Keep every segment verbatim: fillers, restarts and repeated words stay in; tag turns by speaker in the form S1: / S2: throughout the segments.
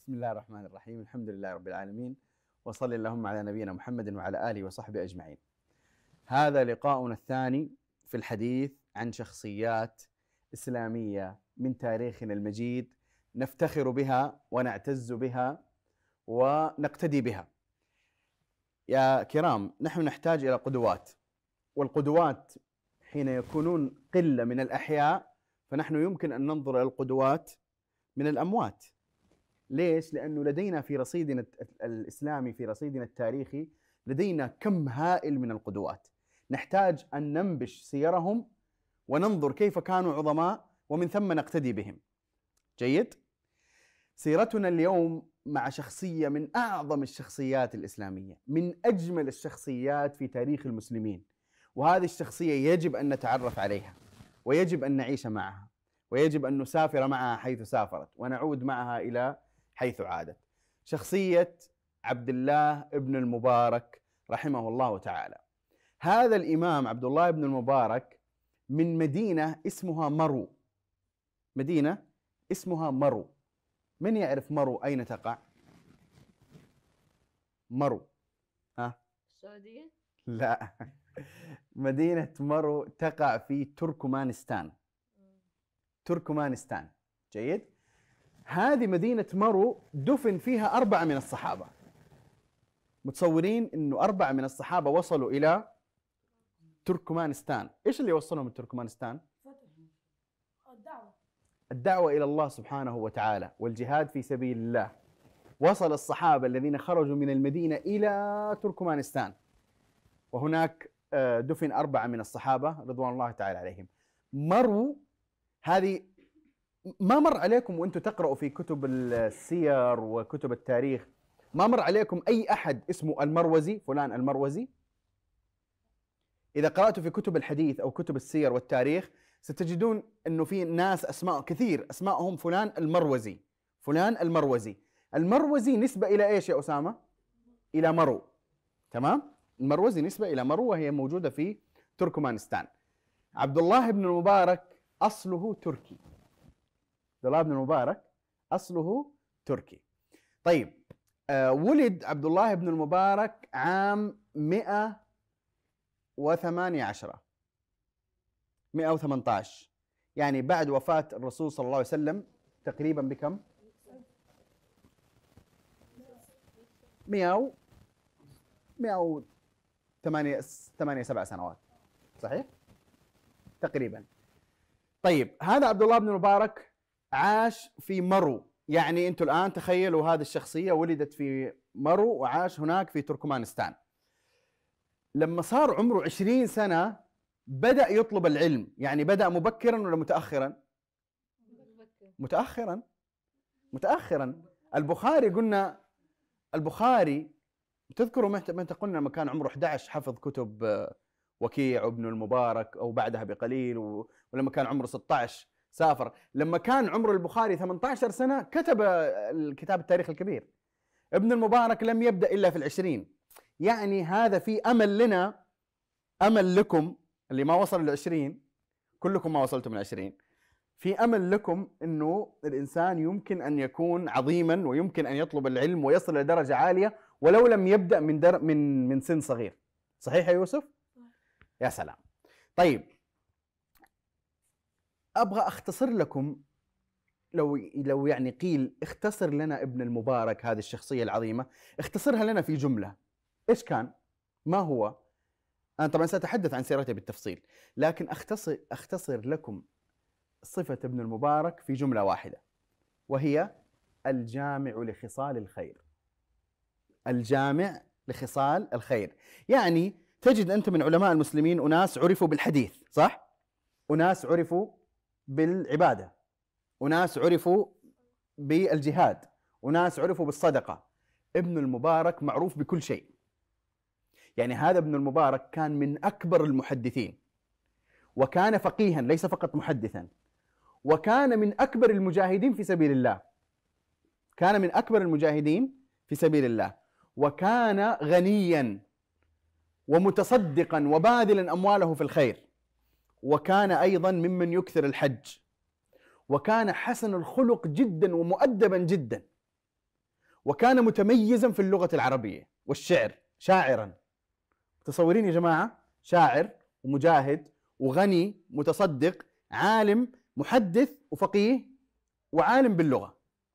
S1: بسم الله الرحمن الرحيم. الحمد لله رب العالمين، وصلى اللهم على نبينا محمد وعلى آله وصحبه أجمعين. هذا لقاؤنا الثاني في الحديث عن شخصيات إسلامية من تاريخنا المجيد نفتخر بها ونعتز بها ونقتدي بها. يا كرام، نحن نحتاج إلى قدوات، والقدوات حين يكونون قلة من الأحياء فنحن يمكن أن ننظر إلى القدوات من الأموات. ليش؟ لأنه لدينا في رصيدنا الإسلامي، في رصيدنا التاريخي، لدينا كم هائل من القدوات، نحتاج أن ننبش سيرهم وننظر كيف كانوا عظماء ومن ثم نقتدي بهم. جيد؟ سيرتنا اليوم مع شخصية من أعظم الشخصيات الإسلامية، من أجمل الشخصيات في تاريخ المسلمين، وهذه الشخصية يجب أن نتعرف عليها، ويجب أن نعيش معها، ويجب أن نسافر معها حيث سافرت ونعود معها إلى حيث عادت. شخصية عبد الله بن المبارك رحمه الله تعالى. هذا الإمام عبد الله بن المبارك من مدينة اسمها مرو. مدينة اسمها مرو. من يعرف مرو أين تقع؟ مرو ها؟
S2: السعودية؟
S1: لا، مدينة مرو تقع في تركمانستان. تركمانستان. جيد؟ هذه مدينة مرو دفن فيها أربعة من الصحابة. متصورين أنه أربعة من الصحابة وصلوا إلى تركمانستان. إيش اللي وصلهم من تركمانستان؟
S2: الدعوة
S1: الدعوة إلى الله سبحانه وتعالى والجهاد في سبيل الله. وصل الصحابة الذين خرجوا من المدينة إلى تركمانستان، وهناك دفن أربعة من الصحابة رضوان الله تعالى عليهم. مرو هذه ما مر عليكم وأنتم تقرأوا في كتب السير وكتب التاريخ، ما مر عليكم أي أحد اسمه المروزي، فلان المروزي؟ إذا قرأتوا في كتب الحديث أو كتب السير والتاريخ ستجدون أنه في ناس أسماء كثير أسماءهم فلان المروزي، فلان المروزي. المروزي نسبة إلى إيش يا أسامة؟ إلى مرو. تمام؟ المروزي نسبة إلى مرو، وهي موجودة في تركمانستان. عبد الله بن المبارك أصله تركي. عبد الله بن المبارك أصله تركي. طيب، آه ولد عبد الله بن المبارك عام مئة وثمانية عشر، مئة وثمانية عشر، يعني بعد وفاة الرسول صلى الله عليه وسلم تقريبا بكم؟ مئة مئة وثمانية ثمانية سبع سنوات، صحيح؟ تقريبا. طيب، هذا عبد الله بن المبارك عاش في مرو. يعني انتم الآن تخيلوا هذه الشخصية ولدت في مرو وعاش هناك في تركمانستان. لما صار عمره عشرين سنة بدأ يطلب العلم. يعني بدأ مبكرا ولا متأخرا؟ متأخرا. متأخرا. البخاري قلنا، البخاري تذكروا متى قلنا لما كان عمره أحد عشر حفظ كتب وكيع وابن المبارك أو بعدها بقليل، ولما كان عمره ستة عشر سافر. لما كان عمر البخاري ثمانية عشر سنة كتب الكتاب التاريخ الكبير. ابن المبارك لم يبدأ إلا في العشرين. يعني هذا في أمل لنا، أمل لكم اللي ما وصل للعشرين، كلكم ما وصلتم للعشرين، في أمل لكم أنه الإنسان يمكن أن يكون عظيما ويمكن أن يطلب العلم ويصل إلى درجة عالية ولو لم يبدأ من در من من سن صغير. صحيح يا يوسف؟ يا سلام. طيب، أبغى أختصر لكم، لو لو يعني قيل اختصر لنا ابن المبارك هذه الشخصية العظيمة، اختصرها لنا في جملة. إيش كان؟ ما هو؟ أنا طبعا سأتحدث عن سيرته بالتفصيل، لكن أختصر أختصر لكم صفة ابن المبارك في جملة واحدة، وهي الجامع لخصال الخير. الجامع لخصال الخير. يعني تجد أنت من علماء المسلمين أناس عرفوا بالحديث، صح؟ أناس عرفوا بالعبادة، أناس عرفوا بالجهاد، أناس عرفوا بالصدقة. ابن المبارك معروف بكل شيء. يعني هذا ابن المبارك كان من أكبر المحدثين، وكان فقيها ليس فقط محدثا، وكان من أكبر المجاهدين في سبيل الله. كان من أكبر المجاهدين في سبيل الله، وكان غنيا ومتصدقا وباذلا أمواله في الخير، وكان أيضا ممن يكثر الحج، وكان حسن الخلق جدا ومؤدبا جدا. وكان متميزا في اللغة العربية والشعر، شاعرا. متصورين يا جماعة؟ شاعر ومجاهد وغني متصدق عالم محدث وفقيه وعالم باللغة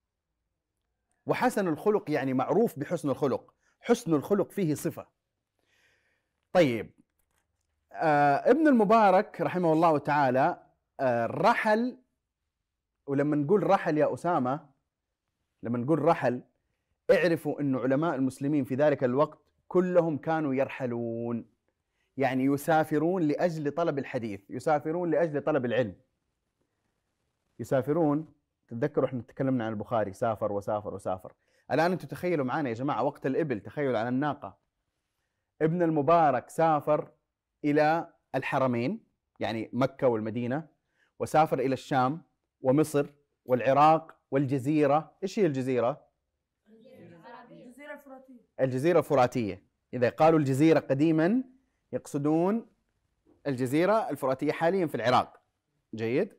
S1: وحسن الخلق، يعني معروف بحسن الخلق، حسن الخلق فيه صفة. طيب آه ابن المبارك رحمه الله تعالى آه رحل، ولما نقول رحل يا أسامة، لما نقول رحل اعرفوا أن علماء المسلمين في ذلك الوقت كلهم كانوا يرحلون، يعني يسافرون لأجل طلب الحديث، يسافرون لأجل طلب العلم، يسافرون. تتذكروا احنا تكلمنا عن البخاري، سافر وسافر وسافر. الآن انتم تخيلوا معنا يا جماعة وقت الإبل، تخيلوا على الناقة. ابن المبارك سافر إلى الحرمين، يعني مكة والمدينة، وسافر إلى الشام ومصر والعراق والجزيرة. إيش هي الجزيرة؟
S2: الجزيرة الفراتية.
S1: الجزيرة الفراتية. إذا قالوا الجزيرة قديما يقصدون الجزيرة الفراتية حاليا في العراق. جيد.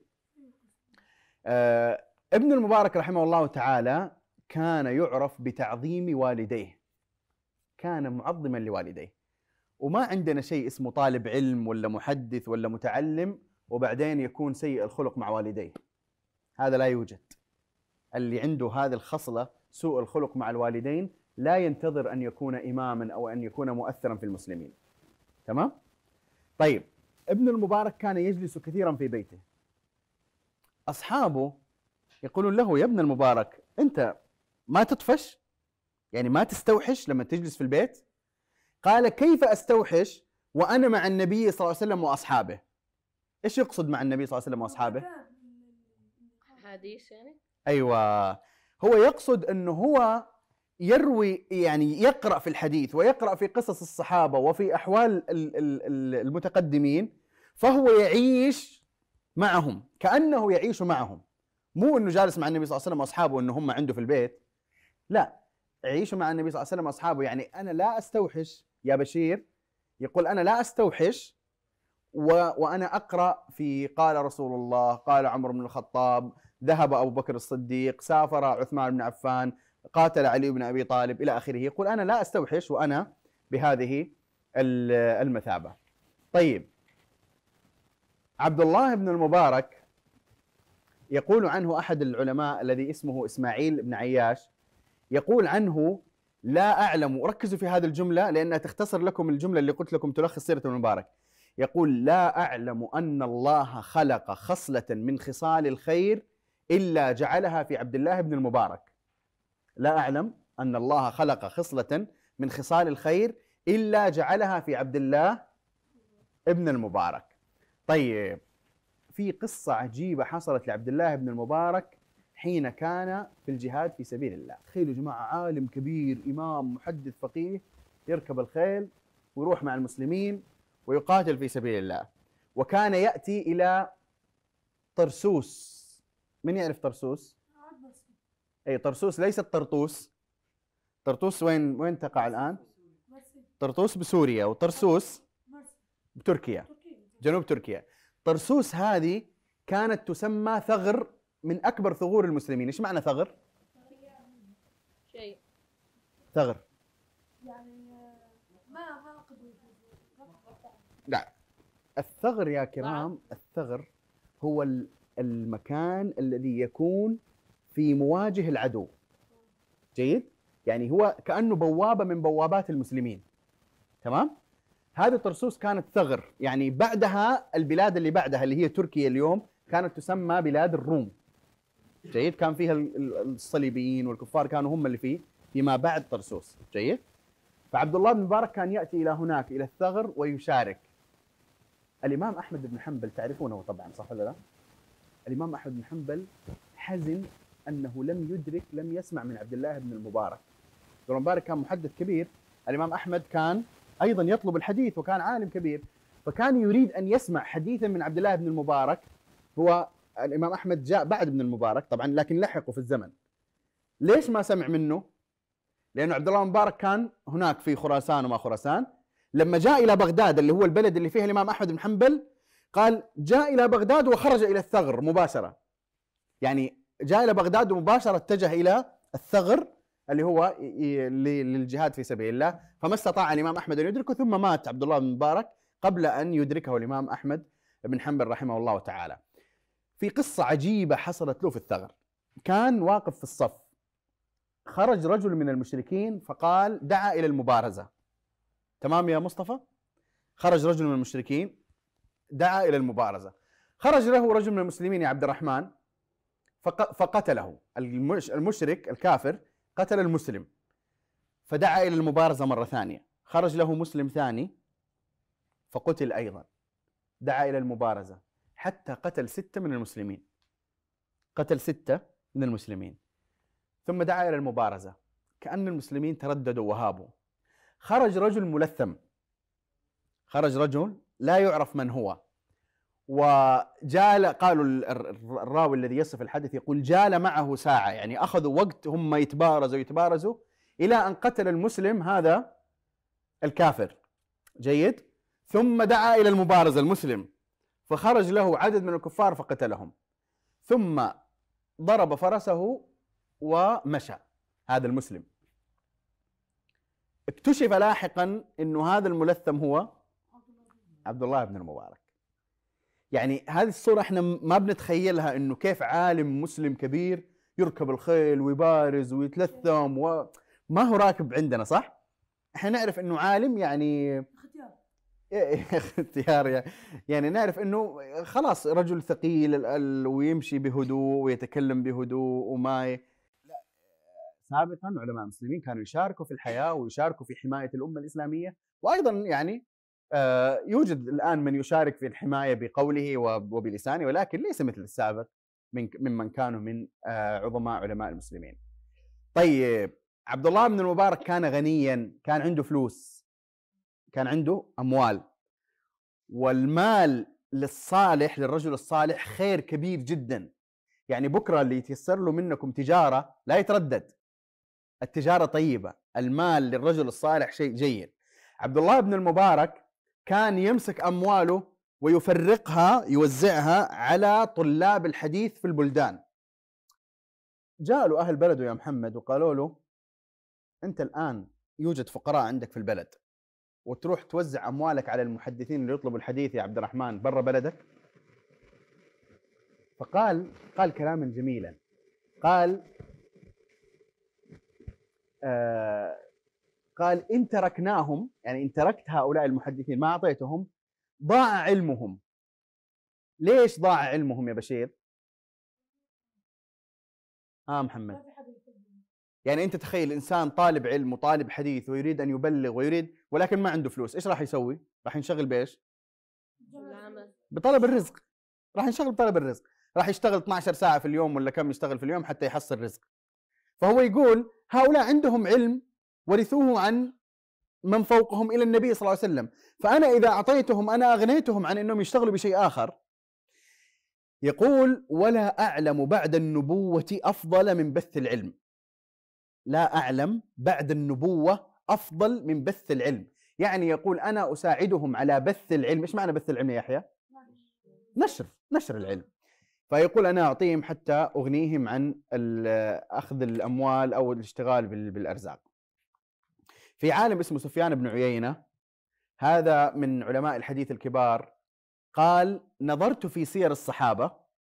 S1: آه ابن المبارك رحمه الله تعالى كان يعرف بتعظيم والديه، كان معظما لوالديه، وما عندنا شيء اسمه طالب علم ولا محدث ولا متعلم وبعدين يكون سيء الخلق مع والديه، هذا لا يوجد. اللي عنده هذه الخصلة سوء الخلق مع الوالدين لا ينتظر أن يكون إماما أو أن يكون مؤثرا في المسلمين. تمام؟ طيب ابن المبارك كان يجلس كثيرا في بيته، أصحابه يقولون له يا ابن المبارك أنت ما تطفش؟ يعني ما تستوحش لما تجلس في البيت؟ قال كيف أستوحش وأنا مع النبي صلى الله عليه وسلم وأصحابه؟ إيش يقصد مع النبي صلى الله عليه وسلم وأصحابه؟
S2: حديث يعني؟
S1: أيوة، هو يقصد أنه هو يروي، يعني يقرأ في الحديث ويقرأ في قصص الصحابة وفي أحوال المتقدمين، فهو يعيش معهم كأنه يعيش معهم، مو أنه جالس مع النبي صلى الله عليه وسلم وأصحابه أنه هم عنده في البيت، لا، يعيش مع النبي صلى الله عليه وسلم وأصحابه. يعني أنا لا أستوحش يا بشير، يقول أنا لا أستوحش و... وأنا أقرأ في قال رسول الله، قال عمر بن الخطاب، ذهب أبو بكر الصديق، سافر عثمان بن عفان، قاتل علي بن أبي طالب إلى آخره. يقول أنا لا أستوحش وأنا بهذه المثابة. طيب عبد الله بن المبارك يقول عنه أحد العلماء الذي اسمه إسماعيل بن عياش، يقول عنه لا أعلم، وركزوا في هذه الجملة لأنها تختصر لكم الجملة اللي قلت لكم تلخص سيرة ابن المبارك. يقول لا أعلم أن الله خلق خصلة من خصال الخير إلا جعلها في عبد الله بن المبارك. لا أعلم أن الله خلق خصلة من خصال الخير إلا جعلها في عبد الله ابن المبارك. طيب في قصة عجيبة حصلت لعبد الله بن المبارك حين كان في الجهاد في سبيل الله. تخيلوا يا جماعة عالم كبير، إمام، محدث، فقيه، يركب الخيل ويروح مع المسلمين ويقاتل في سبيل الله. وكان يأتي إلى طرسوس. من يعرف طرسوس؟ أي طرسوس، ليست طرطوس. طرطوس وين وين تقع الآن؟ طرطوس بسوريا، وطرسوس بتركيا، جنوب تركيا. طرسوس هذه كانت تسمى ثغر من أكبر ثغور المسلمين. إيش معنى ثغر؟
S2: شيء
S1: ثغر
S2: يعني ما ما
S1: لا، الثغر يا كرام، الثغر هو المكان الذي يكون في مواجه العدو. جيد؟ يعني هو كأنه بوابة من بوابات المسلمين. تمام؟ هذه طرسوس كانت ثغر، يعني بعدها البلاد اللي بعدها اللي هي تركيا اليوم كانت تسمى بلاد الروم. جيد؟ كان فيها الصليبيين والكفار كانوا هم اللي فيه فيما بعد طرسوس. جيد؟ فعبد الله بن مبارك كان يأتي إلى هناك إلى الثغر ويشارك. الإمام أحمد بن حنبل تعرفونه طبعا، صح ولا لا؟ الإمام أحمد بن حنبل حزن أنه لم يدرك، لم يسمع من عبد الله بن المبارك. ابن المبارك كان محدث كبير، الإمام أحمد كان أيضا يطلب الحديث وكان عالم كبير، فكان يريد أن يسمع حديثا من عبد الله بن المبارك. هو الإمام أحمد جاء بعد ابن المبارك طبعا، لكن لحقه في الزمن. ليش ما سمع منه؟ لأنه عبد الله بن المبارك كان هناك في خراسان وما خراسان. لما جاء إلى بغداد اللي هو البلد اللي فيه الإمام أحمد بن حنبل، قال جاء إلى بغداد وخرج إلى الثغر مباشرة. يعني جاء إلى بغداد ومباشرة اتجه إلى الثغر اللي هو للجهاد في سبيل الله، فما استطاع الإمام أحمد أن يدركه، ثم مات عبد الله بن مبارك قبل أن يدركه الإمام أحمد بن حنبل رحمه الله تعالى. في قصة عجيبة حصلت له في الثغر. كان واقف في الصف، خرج رجل من المشركين فقال دعا إلى المبارزة. تمام يا مصطفى؟ خرج رجل من المشركين دعا إلى المبارزة، خرج له رجل من المسلمين يا عبد الرحمن فقتله. المشرك الكافر قتل المسلم، فدعا إلى المبارزة مرة ثانية، خرج له مسلم ثاني فقتل أيضا، دعا إلى المبارزة حتى قتل ستة من المسلمين، قتل ستة من المسلمين، ثم دعا إلى المبارزة. كأن المسلمين ترددوا وهابوا. خرج رجل ملثم، خرج رجل لا يعرف من هو، وجال، قالوا الراوي الذي يصف الحدث يقول جال معه ساعة، يعني أخذوا وقت هم يتبارزوا يتبارزوا إلى أن قتل المسلم هذا الكافر. جيد. ثم دعا إلى المبارزة المسلم، فخرج له عدد من الكفار فقتلهم، ثم ضرب فرسه ومشى هذا المسلم. اكتشف لاحقا أنه هذا الملثم هو عبد الله بن المبارك. يعني هذه الصورة احنا ما بنتخيلها، انه كيف عالم مسلم كبير يركب الخيل ويبارز ويتلثم، وما هو راكب عندنا، صح؟ احنا نعرف انه عالم، يعني اختيار، يعني نعرف انه خلاص رجل ثقيل ويمشي بهدوء ويتكلم بهدوء وما ي... لا، سابقا علماء المسلمين كانوا يشاركوا في الحياة ويشاركوا في حماية الأمة الإسلامية، وأيضا يعني يوجد الآن من يشارك في الحماية بقوله وبلسانه، ولكن ليس مثل السابق من ممن كانوا من عظماء علماء المسلمين. طيب، عبد الله بن المبارك كان غنيا، كان عنده فلوس، كان عنده أموال، والمال للصالح للرجل الصالح خير كبير جدا. يعني بكرة اللي يتيسر له منكم تجارة لا يتردد، التجارة طيبة، المال للرجل الصالح شيء جيد. عبد الله بن المبارك كان يمسك أمواله ويفرقها يوزعها على طلاب الحديث في البلدان. جاء له أهل بلده يا محمد وقالوا له أنت الآن يوجد فقراء عندك في البلد، وتروح توزع أموالك على المحدثين اللي يطلبوا الحديث يا عبد الرحمن برا بلدك؟ فقال قال كلاما جميلا، قال آه قال إن تركناهم، يعني إن تركت هؤلاء المحدثين ما أعطيتهم ضاع علمهم. ليش ضاع علمهم يا بشير؟ آه محمد، يعني أنت تخيل إنسان طالب علم وطالب حديث ويريد أن يبلغ ويريد، ولكن ما عنده فلوس، إيش راح يسوي؟ راح ينشغل بإيش؟ بطلب الرزق. راح ينشغل بطلب الرزق، راح يشتغل اثنتي عشرة ساعة في اليوم ولا كم يشتغل في اليوم حتى يحصل رزق. فهو يقول هؤلاء عندهم علم ورثوه عن من فوقهم إلى النبي صلى الله عليه وسلم، فأنا إذا أعطيتهم أنا أغنيتهم عن أنهم يشتغلوا بشيء آخر. يقول ولا أعلم بعد النبوة أفضل من بث العلم. لا أعلم بعد النبوة أفضل من بث العلم. يعني يقول أنا أساعدهم على بث العلم. إيش معنى بث العلم يا يحيى؟ نشر نشر العلم. فيقول أنا أعطيهم حتى أغنيهم عن أخذ الأموال أو الاشتغال بالأرزاق. في عالم اسمه سفيان بن عيينة، هذا من علماء الحديث الكبار، قال نظرت في سير الصحابة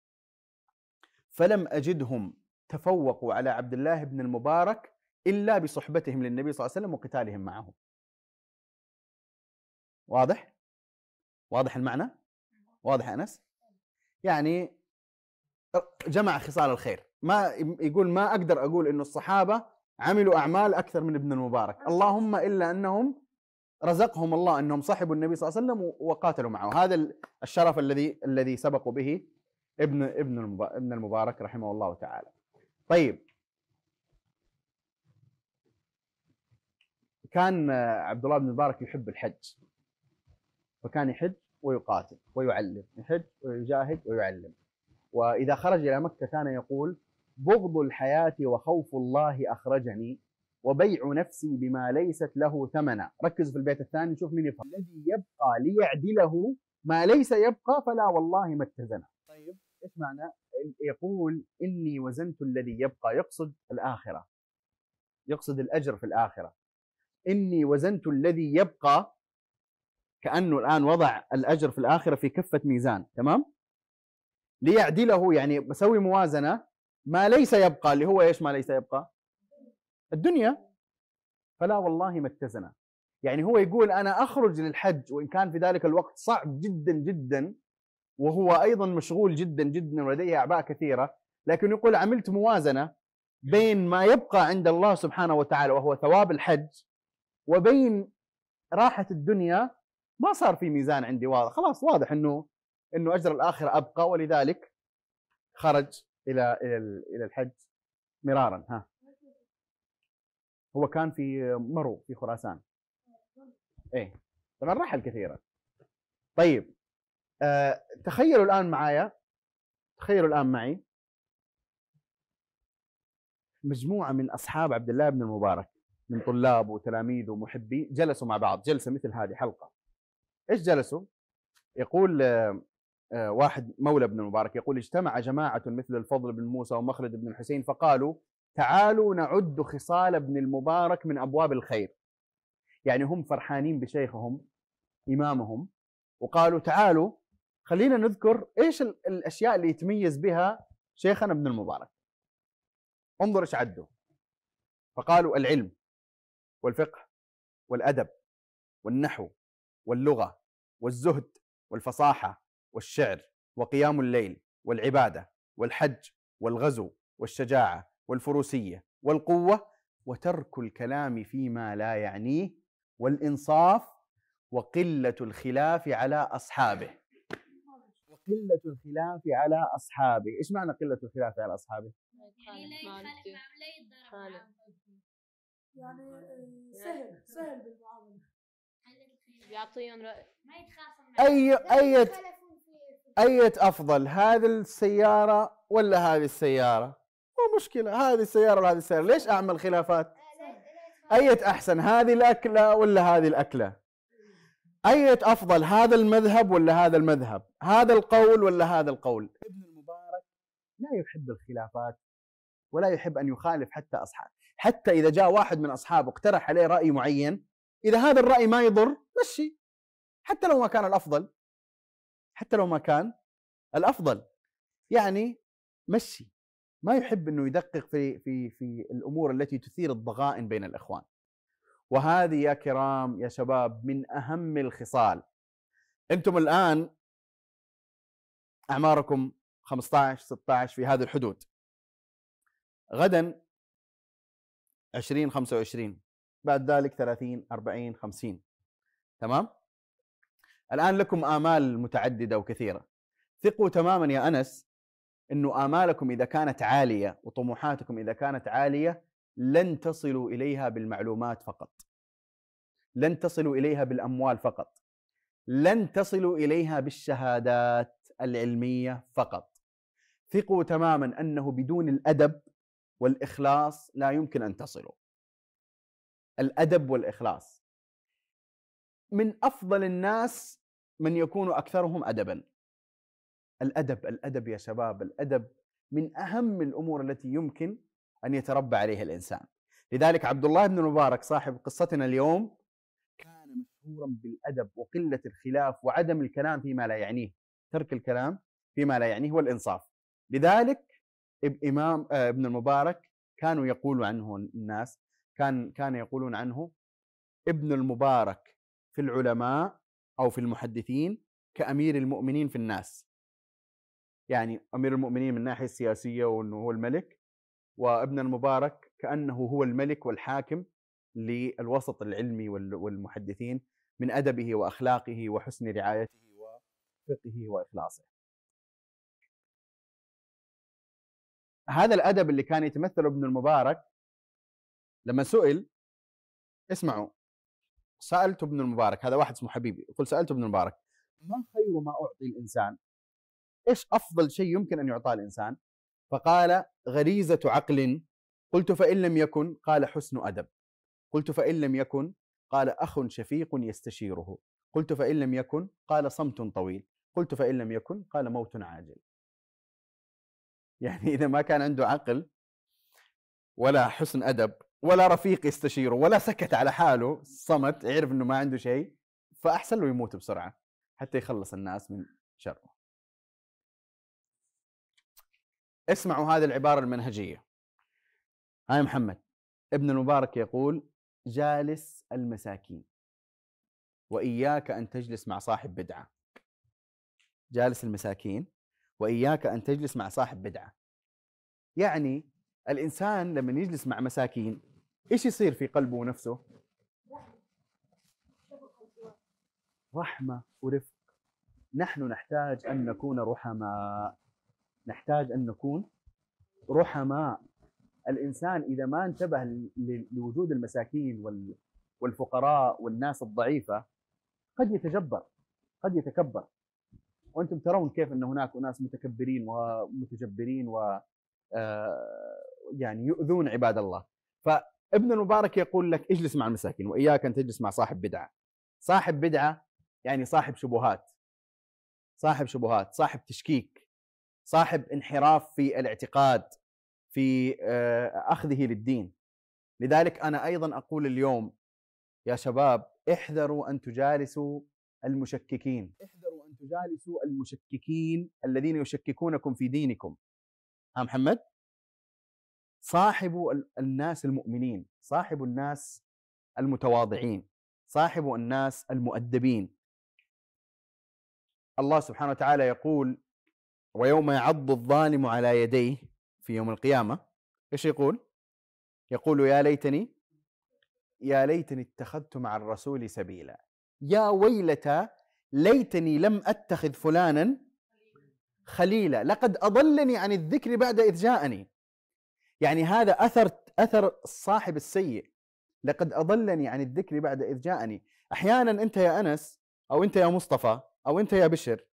S1: فلم أجدهم تفوقوا على عبد الله بن المبارك إلا بصحبتهم للنبي صلى الله عليه وسلم وقتالهم معه. واضح؟ واضح المعنى؟ واضح يا أنس؟ يعني جمع خصال الخير. ما يقول ما أقدر أقول إنه الصحابة عملوا أعمال أكثر من ابن المبارك، اللهم إلا أنهم رزقهم الله أنهم صحبوا النبي صلى الله عليه وسلم وقاتلوا معه. هذا الشرف الذي الذي سبقوا به ابن ابن ابن المبارك رحمه الله تعالى. طيب، كان عبد الله بن المبارك يحب الحج، فكان يحج ويقاتل ويعلم، يحج ويجاهد ويعلم. وإذا خرج إلى مكة كان يقول بغض الحياة وخوف الله أخرجني وبيع نفسي بما ليست له ثمنا. ركزوا في البيت الثاني شوف مين يفهم. الذي يبقى ليعدله ما ليس يبقى فلا والله ما اتزنه. طيب إيش معنى؟ يقول إني وزنت الذي يبقى، يقصد الآخرة. يقصد الأجر في الآخرة. إني وزنت الذي يبقى، كأنه الآن وضع الأجر في الآخرة في كفة ميزان، تمام؟ ليعدله، يعني بسوي موازنة ما ليس يبقى، اللي هو إيش ما ليس يبقى؟ الدنيا. فلا والله ما اتزن. يعني هو يقول أنا أخرج للحج وإن كان في ذلك الوقت صعب جدا جدا، وهو أيضا مشغول جدا جدا ولديه أعباء كثيرة، لكن يقول عملت موازنة بين ما يبقى عند الله سبحانه وتعالى وهو ثواب الحج، وبين راحة الدنيا. ما صار في ميزان عندي واضح، خلاص واضح انه انه اجر الاخره ابقى، ولذلك خرج الى الى الى الحج مرارا. ها، هو كان في مرو في خراسان. ايه طبعا رحل كثيرا. طيب آه، تخيلوا الان معايا، تخيلوا الان معي مجموعه من اصحاب عبد الله بن المبارك، من طلاب وتلاميذ ومحبي، جلسوا مع بعض جلسه مثل هذه حلقه. ايش جلسوا؟ يقول آه واحد مولى ابن المبارك يقول اجتمع جماعة مثل الفضل بن موسى ومخلد بن الحسين فقالوا تعالوا نعد خصال ابن المبارك من أبواب الخير. يعني هم فرحانين بشيخهم إمامهم، وقالوا تعالوا خلينا نذكر إيش الأشياء اللي يتميز بها شيخنا ابن المبارك. انظر إيش عدوا. فقالوا العلم والفقه والأدب والنحو واللغة والزهد والفصاحة والشعر وقيام الليل والعبادة والحج والغزو والشجاعة والفروسية والقوة وترك الكلام فيما لا يعنيه والإنصاف وقلة الخلاف على أصحابه. وقلة الخلاف على أصحابه، إيش معنى قلة الخلاف على أصحابه؟
S3: يعني لا يخالف معه لا يتضرب
S2: يعني سهل سهل بالمعاملة،
S3: يعطيهم رأي،
S2: ما يتخاصم.
S1: أي أي أية أفضل، هذه السيارة ولا هذه السيارة؟ مو مشكلة، هذه السيارة ولا هذه السيارة، ليش أعمل خلافات؟ أية أحسن، هذه الأكلة ولا هذه الأكلة؟ أية أفضل، هذا المذهب ولا هذا المذهب؟ هذا القول ولا هذا القول؟ ابن المبارك لا يحب الخلافات ولا يحب أن يخالف حتى أصحابه. حتى إذا جاء واحد من أصحابه اقترح عليه رأي معين، إذا هذا الرأي ما يضر مشي، حتى لو ما كان الأفضل، حتى لو ما كان الأفضل يعني مشي. ما يحب أنه يدقق في في في الأمور التي تثير الضغائن بين الإخوان. وهذه يا كرام يا شباب من أهم الخصال. أنتم الآن أعماركم خمسة عشر ستة عشر في هذه الحدود، غدا عشرين خمسة وعشرين، بعد ذلك ثلاثين أربعين خمسين، تمام؟ الآن لكم آمال متعددة وكثيرة. ثقوا تماما يا أنس أنه آمالكم إذا كانت عالية وطموحاتكم إذا كانت عالية لن تصلوا إليها بالمعلومات فقط، لن تصلوا إليها بالأموال فقط، لن تصلوا إليها بالشهادات العلمية فقط. ثقوا تماما أنه بدون الأدب والإخلاص لا يمكن أن تصلوا. الأدب والإخلاص. من أفضل الناس من يكون أكثرهم أدبا. الأدب، الأدب يا شباب، الأدب من أهم الأمور التي يمكن أن يتربى عليها الإنسان. لذلك عبد الله بن المبارك صاحب قصتنا اليوم كان مشهورا بالأدب وقلة الخلاف وعدم الكلام فيما لا يعنيه، ترك الكلام فيما لا يعنيه والإنصاف. لذلك إمام ابن المبارك كانوا يقولوا عنه الناس، كان كان يقولون عنه ابن المبارك في العلماء أو في المحدثين كأمير المؤمنين في الناس. يعني أمير المؤمنين من الناحية السياسية وأنه هو الملك، وابن المبارك كأنه هو الملك والحاكم للوسط العلمي والمحدثين من أدبه وأخلاقه وحسن رعايته وفقهه وإخلاصه. هذا الأدب اللي كان يتمثل ابن المبارك لما سئل، اسمعوا، سألت ابن المبارك، هذا واحد اسمه حبيبي، يقول سألت ابن المبارك ما خير ما أعطي الإنسان؟ إيش أفضل شيء يمكن أن يعطى الإنسان؟ فقال غريزة عقل. قلت فإن لم يكن؟ قال حسن أدب. قلت فإن لم يكن؟ قال أخ شفيق يستشيره. قلت فإن لم يكن؟ قال صمت طويل. قلت فإن لم يكن؟ قال موت عاجل. يعني إذا ما كان عنده عقل ولا حسن أدب ولا رفيق يستشيره ولا سكت على حاله، صمت، يعرف انه ما عنده شيء، فاحسن له يموت بسرعه حتى يخلص الناس من شره. اسمعوا هذه العباره المنهجيه. هاي محمد ابن المبارك يقول: جالس المساكين وإياك أن تجلس مع صاحب بدعة. جالس المساكين وإياك أن تجلس مع صاحب بدعة. يعني الإنسان لما يجلس مع مساكين إيش يصير في قلبه ونفسه؟ رحمة ورفق. نحن نحتاج أن نكون رحماء، نحتاج أن نكون رحماء. الإنسان إذا ما انتبه لوجود المساكين والفقراء والناس الضعيفة قد يتجبر، قد يتكبر. وأنتم ترون كيف أن هناك ناس متكبرين ومتجبرين و يعني يؤذون عباد الله. فابن المبارك يقول لك اجلس مع المساكين وإياك أن تجلس مع صاحب بدعة. صاحب بدعة يعني صاحب شبهات، صاحب شبهات، صاحب تشكيك، صاحب انحراف في الاعتقاد، في أخذه للدين. لذلك أنا أيضا أقول اليوم يا شباب احذروا أن تجالسوا المشككين، احذروا أن تجالسوا المشككين الذين يشككونكم في دينكم. ها محمد؟ صاحبوا الناس المؤمنين، صاحبوا الناس المتواضعين، صاحبوا الناس المؤدبين. الله سبحانه وتعالى يقول: ويوم يعض الظالم على يديه في يوم القيامة، ايش يقول؟ يقول: يا ليتني يا ليتني اتخذت مع الرسول سبيلا، يا ويلتى ليتني لم أتخذ فلانا خليلا، لقد أضلني عن الذكر بعد إذ جاءني. يعني هذا أثر أثر الصاحب السيء، لقد أضلني عن الذكر بعد إذ جاءني. أحيانا أنت يا أنس أو أنت يا مصطفى أو أنت يا بشر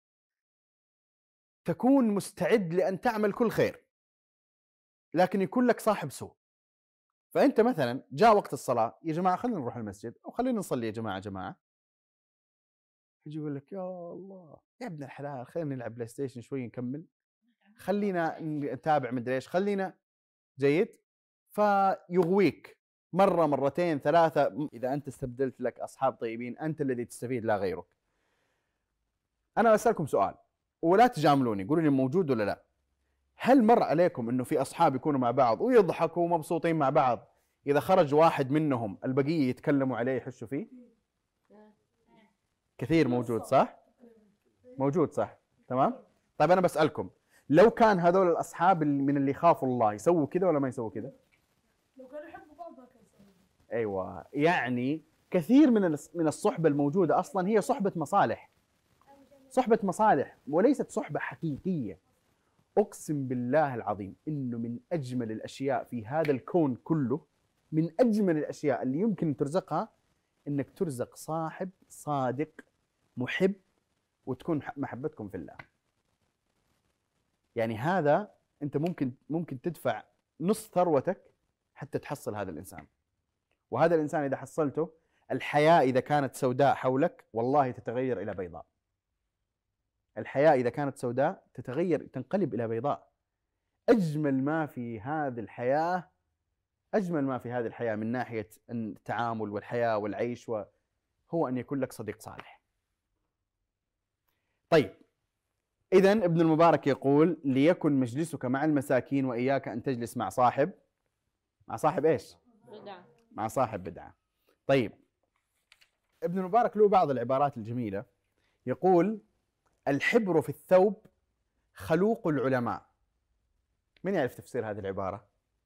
S1: تكون مستعد لأن تعمل كل خير، لكن يكون لك صاحب سوء. فأنت مثلا جاء وقت الصلاة، يا جماعة خلينا نروح المسجد أو خلينا نصلي يا جماعة جماعة، يجي يقول لك يا الله يا ابن الحلال خلينا نلعب بلاي ستيشن شوي نكمل، خلينا نتابع مدري ايش، خلينا جيد. فيغويك مرة مرتين ثلاثة. إذا أنت استبدلت لك أصحاب طيبين أنت الذي تستفيد لا غيرك. أنا أسألكم سؤال ولا تجاملوني، قولوا لي موجود ولا لا. هل مر عليكم أنه في أصحاب يكونوا مع بعض ويضحكوا ومبسوطين مع بعض، إذا خرج واحد منهم البقية يتكلموا عليه يحسوا فيه؟ كثير موجود صح؟ موجود صح؟ تمام؟ طيب أنا بسألكم، لو كان هذول الأصحاب من اللي يخافوا الله يسووا كذا ولا ما يسووا كذا؟
S2: لو كانوا يحبوا بعض ما كانوا يسووا.
S1: أيوة، يعني كثير من من الصحبة الموجودة أصلا هي صحبة مصالح، صحبة مصالح وليست صحبة حقيقية. أقسم بالله العظيم إنه من أجمل الأشياء في هذا الكون كله، من أجمل الأشياء اللي يمكن ترزقها إنك ترزق صاحب صادق محب وتكون محبتكم في الله. يعني هذا أنت ممكن ممكن تدفع نص ثروتك حتى تحصل هذا الإنسان. وهذا الإنسان إذا حصلته، الحياة إذا كانت سوداء حولك والله تتغير إلى بيضاء. الحياة إذا كانت سوداء تتغير تنقلب إلى بيضاء. أجمل ما في هذه الحياة، أجمل ما في هذه الحياة من ناحية التعامل والحياة والعيش هو أن يكون لك صديق صالح. طيب إذن ابن المبارك يقول: ليكن مجلسك مع المساكين وإياك أن تجلس مع صاحب مع صاحب إيش؟
S3: بدعة.
S1: مع صاحب بدعة. طيب ابن المبارك له بعض العبارات الجميلة، يقول: الحبر في الثوب خلوق العلماء. من يعرف تفسير هذه العبارة؟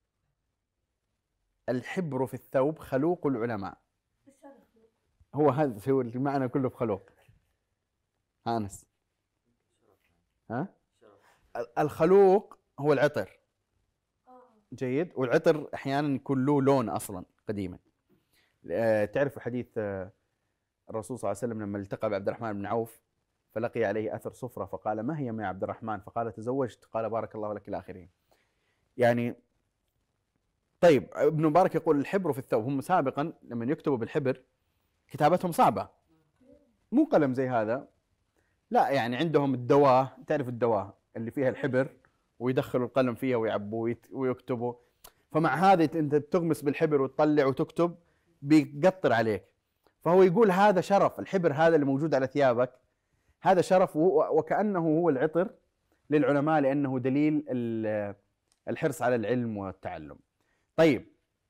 S1: الحبر في الثوب خلوق العلماء. هو هذا هو المعنى كله في خلوق. أنس ها؟ الخلوق هو العطر، جيد، والعطر أحيانا يكون له لون أصلا قديما. تعرفوا حديث الرسول صلى الله عليه وسلم لما التقى بعبد الرحمن بن عوف فلقي عليه أثر صفرة فقال: ما هي يا عبد الرحمن؟ فقال: تزوجت. قال: بارك الله لك إلى آخره. يعني طيب ابن مبارك يقول: الحبر في الثوب. هم سابقا لما يكتبوا بالحبر كتابتهم صعبة، مو قلم زي هذا، لا، يعني عندهم الدواة، تعرف الدواة اللي فيها الحبر ويدخلوا القلم فيها ويعبوا ويكتبوا. فمع هذا انت بتغمس بالحبر وتطلع وتكتب بيقطر عليك. فهو يقول هذا شرف، الحبر هذا اللي موجود على ثيابك هذا شرف، وكأنه هو العطر للعلماء لأنه دليل الحرص على العلم والتعلم. طيب،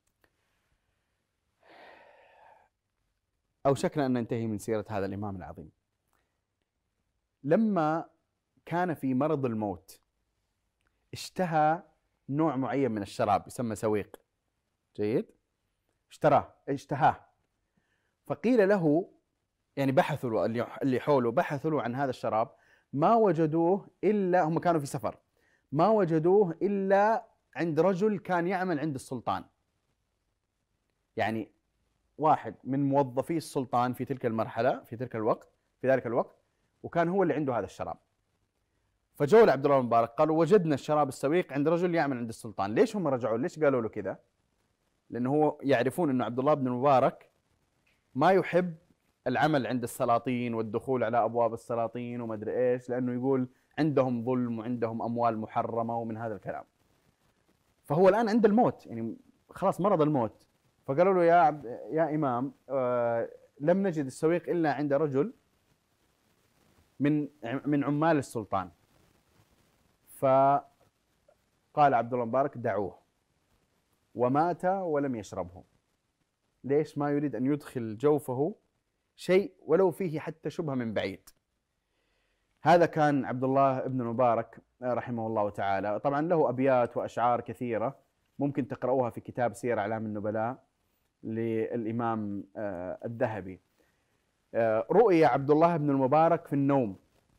S1: أوشكنا أن ننتهي من سيرة هذا الإمام العظيم. لما كان في مرض الموت اشتهى نوع معين من الشراب يسمى سويق، جيد، اشتراه اشتهاه، فقيل له، يعني بحثوا له اللي حوله، بحثوا له عن هذا الشراب، ما وجدوه إلا، هم كانوا في سفر، ما وجدوه إلا عند رجل كان يعمل عند السلطان، يعني واحد من موظفي السلطان في تلك المرحلة في تلك الوقت في ذلك الوقت، وكان هو اللي عنده هذا الشراب. فجوا لعبد الله المبارك قالوا وجدنا الشراب السويق عند رجل يعمل عند السلطان. ليش هم رجعوا؟ ليش قالوا له كذا؟ لأنه هو يعرفون أنه عبد الله بن المبارك ما يحب العمل عند السلاطين والدخول على أبواب السلاطين وما أدري إيش، لأنه يقول عندهم ظلم وعندهم أموال محرمة ومن هذا الكلام. فهو الآن عند الموت، يعني خلاص مرض الموت، فقالوا له يا عبد يا إمام آه لم نجد السويق إلا عند رجل من من عمال السلطان. فقال عبد الله المبارك دعوه، ومات ولم يشربه. ليش؟ ما يريد أن يدخل جوفه شيء ولو فيه حتى شبهة من بعيد. هذا كان عبد الله بن المبارك رحمه الله تعالى. طبعا له أبيات وأشعار كثيرة ممكن تقرأوها في كتاب سير أعلام النبلاء للإمام الذهبي. رؤي عبد الله بن المبارك في النوم،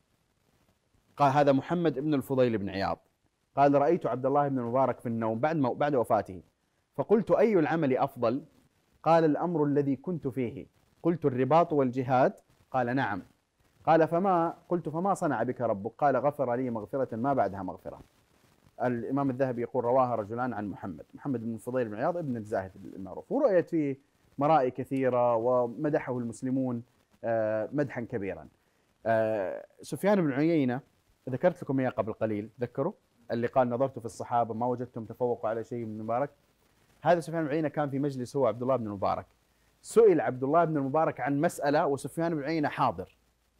S1: قال هذا محمد بن الفضيل بن عياض قال رأيت عبد الله بن المبارك في النوم بعد بعد وفاته، فقلت أي العمل أفضل؟ قال الأمر الذي كنت فيه. قلت الرباط والجهاد؟ قال نعم. قال فما قلت فما صنع بك ربك؟ قال غفر لي مغفرة ما بعدها مغفرة. الإمام الذهبي يقول رواها رجلان عن محمد محمد بن الفضيل بن عياض ابن الزاهد المعروف، ورؤيت فيه مرائي كثيرة ومدحه المسلمون مدحا كبيرا. سفيان بن عيينة ذكرت لكم إياه قبل قليل، تذكروا اللي قال نظرت في الصحابة ما وجدتم تفوقوا على شيء من المبارك. هذا سفيان بن عيينة كان في مجلس هو عبد الله بن المبارك، سئل عبد الله بن المبارك عن مسألة وسفيان بن عيينة حاضر،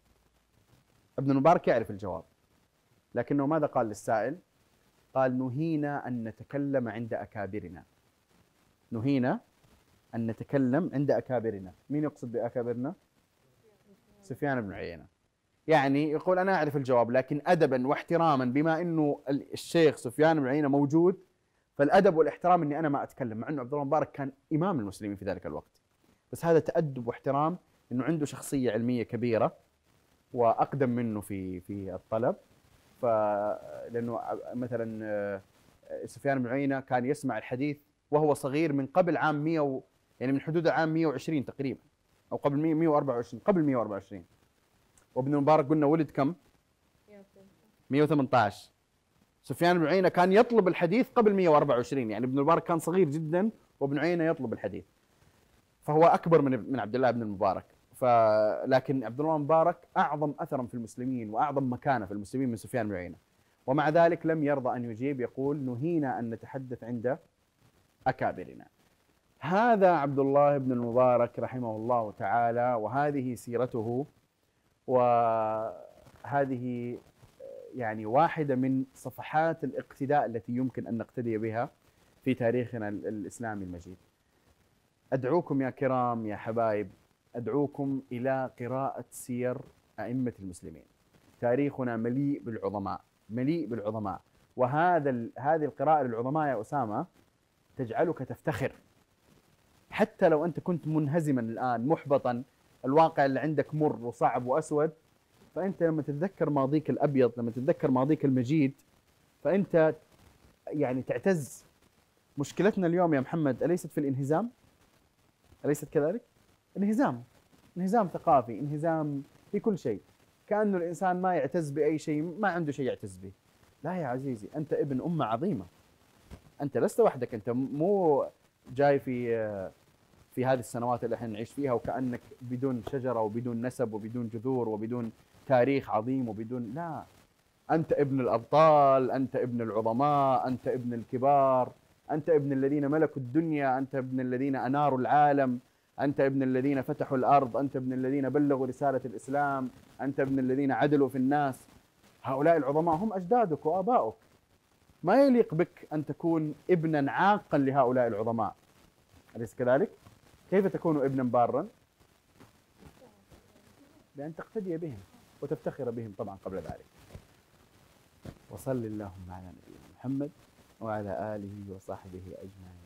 S1: ابن المبارك يعرف الجواب، لكنه ماذا قال للسائل؟ قال نهينا أن نتكلم عند أكابرنا. نهينا أن نتكلم عند أكابرنا. مين يقصد بأكابرنا؟ سفيان بن عيينة. يعني يقول أنا أعرف الجواب، لكن أدبا واحتراما بما أنه الشيخ سفيان بن عيينة موجود، فالأدب والاحترام أني أنا ما أتكلم، مع أنه عبد الله المبارك كان إمام المسلمين في ذلك الوقت، بس هذا تأدب واحترام أنه عنده شخصية علمية كبيرة وأقدم منه في في الطلب. فلأنه مثلا سفيان بن عيينة كان يسمع الحديث وهو صغير من قبل عام مئة و... يعني من حدود العام مئة وعشرين تقريبا، أو قبل مئة وأربعة وعشرين، قبل مئة وأربعة وعشرين. وابن المبارك قلنا ولد كم؟ مئة وثمانية عشر. سفيان بن عيينة كان يطلب الحديث قبل مئة وأربعة وعشرين، يعني ابن المبارك كان صغير جدا وابن عيينة يطلب الحديث، فهو أكبر من من عبد الله بن المبارك. فلكن عبد الله المبارك أعظم أثرا في المسلمين وأعظم مكانة في المسلمين من سفيان بن عيينة، ومع ذلك لم يرضى أن يجيب، يقول نهينا أن نتحدث عند أكابرنا. هذا عبد الله بن المبارك رحمه الله تعالى، وهذه سيرته، وهذه يعني واحدة من صفحات الاقتداء التي يمكن أن نقتدي بها في تاريخنا الإسلامي المجيد. أدعوكم يا كرام يا حبايب، أدعوكم إلى قراءة سير أئمة المسلمين. تاريخنا مليء بالعظماء، مليء بالعظماء، وهذا هذه القراءة للعظماء يا أسامة تجعلك تفتخر، حتى لو أنت كنت منهزما الآن محبطا، الواقع اللي عندك مر وصعب وأسود، فأنت لما تتذكر ماضيك الأبيض، لما تتذكر ماضيك المجيد، فأنت يعني تعتز. مشكلتنا اليوم يا محمد أليست في الانهزام؟ أليست كذلك؟ انهزام، انهزام ثقافي، انهزام في كل شيء، كأنه الإنسان ما يعتز بأي شيء، ما عنده شيء يعتز به. لا يا عزيزي، أنت ابن أمة عظيمة، أنت لست وحدك، أنت مو جاي في في هذه السنوات اللي احنا نعيش فيها وكأنك بدون شجرة وبدون نسب وبدون جذور وبدون تاريخ عظيم وبدون، لا، أنت ابن الأبطال، أنت ابن العظماء، أنت ابن الكبار، أنت ابن الذين ملكوا الدنيا، أنت ابن الذين أناروا العالم، أنت ابن الذين فتحوا الأرض، أنت ابن الذين بلغوا رسالة الإسلام، أنت ابن الذين عدلوا في الناس. هؤلاء العظماء هم أجدادك وآباؤك، ما يليق بك أن تكون ابنا عاقا لهؤلاء العظماء، أليس كذلك؟ كيف تكون ابنا بارا؟ بأن تقتدي بهم وتفتخر بهم طبعا قبل ذلك. وصل اللهم على نبينا محمد وعلى آله وصحبه أجمعين.